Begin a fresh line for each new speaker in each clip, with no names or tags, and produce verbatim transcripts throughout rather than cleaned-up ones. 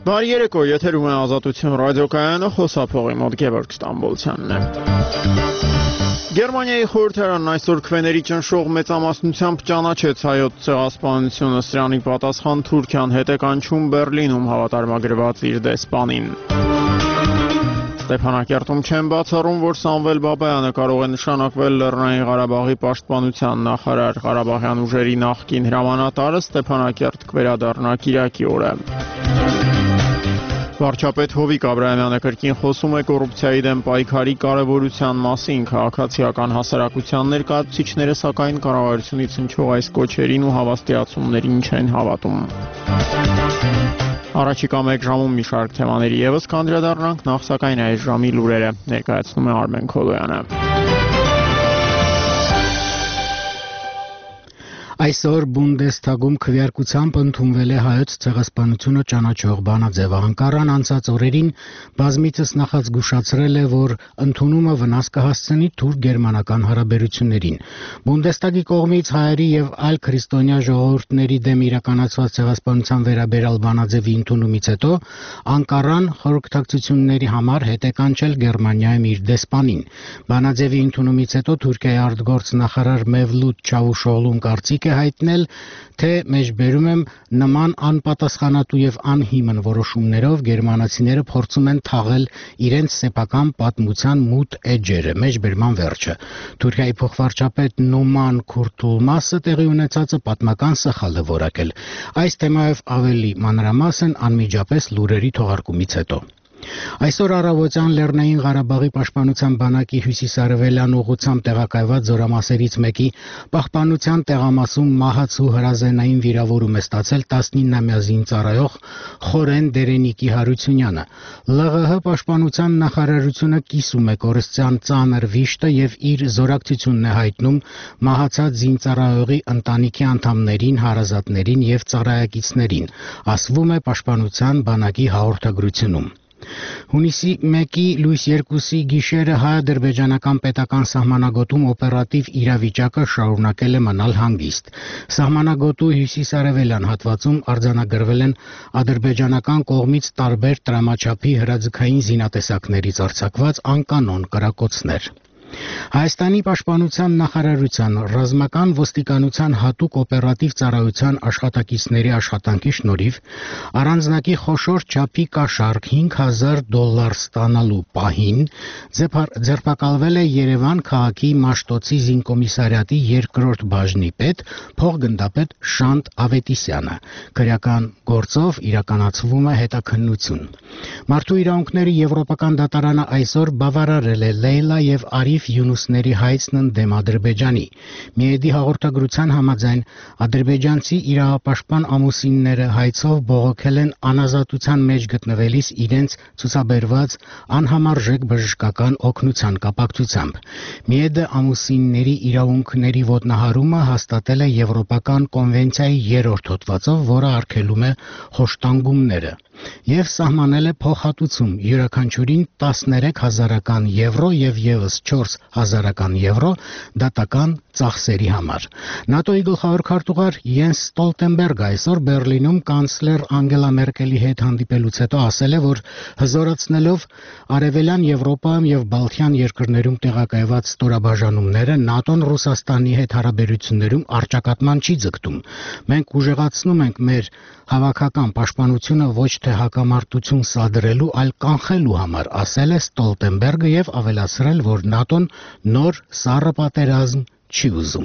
Բարի երեկո, եթերում է Ազատություն ռադիոկայանը, խոսափողի մոտ Գևորգ Ստամբոլցյանն է։ Գերմանիայի խորհրդարանն այսօր քվեների ճնշող մեծամասնությամբ ճանաչեց հայոց ցեղասպանությունը, սրանի պատասխան Թուրքիան հետ է կանչում Բեռլինում հավատարմագրված իր դեսպանին։ Ստեփանակերտում չեն բացառում, որ Սամվել Բաբայանը կարող է նշանակվել Լեռնային Ղարաբաղի պաշտպանության նախարար, Ղարաբաղյան ուժերի նախկին հրամանատարը Ստեփանակերտ կվերադառնա կիրակի օրը։ Վարչապետ Հովիկ Աբրահամյանը կրկին խոսում է կոռուպցիայի դեմ պայքարի կարևորության մասին, քաղաքացիական հասարակության ներկայացուցիչները սակայն կառավարությունից հնչող այս կոչերին ու հավաստիացումներին չեն հավատում։ Առաջիկա մեկ ժամում մի շարք թեմաների ևս կանդրադառնանք, նախ սակայն այս ժամի լուրերը ներկայացնում է Արմեն Քոլոյանը։
Այսօր Բունդեսթագում քվեարկությամբ ընդունվել է հայոց ցեղասպանությունը ճանաչող բանաձև։ Անկարան անցած օրերին բազմիցս նախազգուշացրել է, որ ընդունումը վնաս կհասցնի թուրք-գերմանական հարաբերություններին։ Բունդեսթագի կողմից հայերի եւ այլ քրիստոնյա ժողովուրդների դեմ իրականացված ցեղասպանության վերաբերյալ բանաձևի ընդունումից հետո Անկարան խորհրդակցությունների համար հետ է կանչել Գերմանիայում իր դեսպանին։ Բանաձևի ընդունումից հետո Թուրքիայի արտգործ նախարար Մևլութ Չավուշօղլուն կարծիք է հայտնել, թե մեջբերում եմ նման անպատասխանատու եւ անհիմն որոշումներով գերմանացիները փորձում են թաղել իրենց սեփական պատմության մութ էջերը, մեջբերման վերջը։ Թուրքիայի փոխվարչապետ Նուման Քուրտուլմասը տեղի ունեցածը պատմական սխալ է որակել։ Այս թեմայով ավելի մանրամասն անմիջապես լուրերի թողարկումից հետո։ Այսօր առավոտյան Լեռնային Ղարաբաղի պաշտպանության բանակի հյուսիսարևելյան ուղղությամբ տեղակայված զորամասերից մեկի պահպանության տեղամասում մահացու հրազենային վիրավորում է ստացել տասնինամյա զինծառայող Խորեն Դերենիկի Հարությունյանը։ ԼՂՀ պաշտպանության նախարարությունը կիսում է կորստյան ծանր վիշտը եւ իր զորակցությունն է հայտնում մահացած զինծառայողի ընտանիքի անդամներին, հարազատներին եւ ծառայակիցներին, ասվում է պաշտպանության բանակի հաղորդագրությունում։ Հունիսի մեկի լույս երկուսի գիշերը հայ-ադրբեջանական պետական սահմանագոտում օպերատիվ իրավիճակը շարունակել է մնալ հանգիստ։ Սահմանագոտու հյուսիսարևելյան հատվածում արձանագրվել են ադրբեջանական կողմից տարբեր տրամաչափի հրաձգային զինատեսակներից արձակված անկանոն կրակոցներ։ Հայաստանի պաշտպանության նախարարության ռազմական ոստիկանության հատուկ օպերատիվ ծառայության աշխատակիցների աշխատանքի շնորհիվ առանձնակի խոշոր չափի կաշառք հինգ հազար դոլար ստանալու պահին ձերբակալվել է Երևան քաղաքի Մաշտոցի զինկոմիսարիատի երկրորդ բաժնի պետ փոխգնդապետ Շանթ Ավետիսյանը։ Քրեական գործով իրականացվում է հետաքննություն։ Մարդու իրավունքների եվրոպական դատարանը այսօր բավարարել է Լեյլա եւ Արիֆ Յունուսների հայցն ընդդեմ Ադրբեջանի։ Միեդի հաղորդագրության համաձայն ադրբեջանցի իրավապաշտպան ամուսինները հայցով բողոքել են անազատության մեջ գտնվելիս իրենց ցուցաբերված անհամարժեք բժշկական օգնության կապակցությամբ։ Միեդը ամուսինների իրավունքների ոտնահարումը հաստատել է Եվրոպական կոնվենցիայի երրորդ հոդվածով, որը արգելում է խոշտանգումները, եւ սահմանել է փոխհատուցում յուրաքանչյուրին տասներեք հազարական եվրո եւ եւս չորս հազարական եվրո դատական ծախսերի համար։ ՆԱՏՕ-ի գլխավոր քարտուղար Յենս Ստոլտենբերգը այսօր Բեռլինում կանցլեր Անգելա Մերկելի հետ հանդիպելուց հետո ասել է, որ հզորացնելով արևելյան Եվրոպայում եւ Բալթյան երկրներում տեղակայված ստորաբաժանումները ՆԱՏՕ-ն Ռուսաստանի հետ հարաբերություններում առճակատման չի ձգտում։ Մենք ուժեղացնում ենք մեր հավաքական պաշտպանությունը ոչ թե հակամարտություն սադրելու, այլ կանխելու համար, ասել է Ստոլտենբերգը եւ ավելացրել, որ ՆԱՏՕ-ն նոր սառը պատերազմ չի ուզում։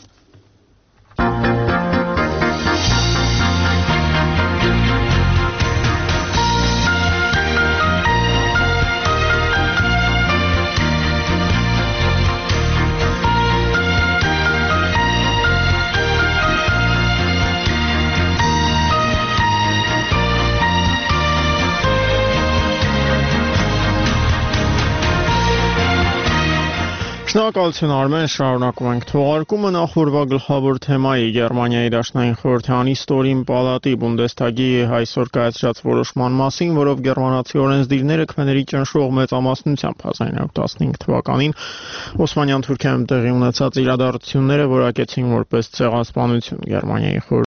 Շնորհակալություն Արմեն, շարունակում ենք թողարկումը նախորդ գլխավոր թեմայի Գերմանիայի Դաշնային խորհրդարանի ստորին պալատի Բունդեսթագի այսօր կայացրած որոշման մասին, որով գերմանացի օրենսդիրները քվեների ճնշող մեծամասնությամբ հազար իննյակ տասնհինգ թվականին Օսմանյան Թուրքիայում տեղի ունեցած իրադարձությունները որակեցին որպես ցեղասպանություն։ Գերմանիայի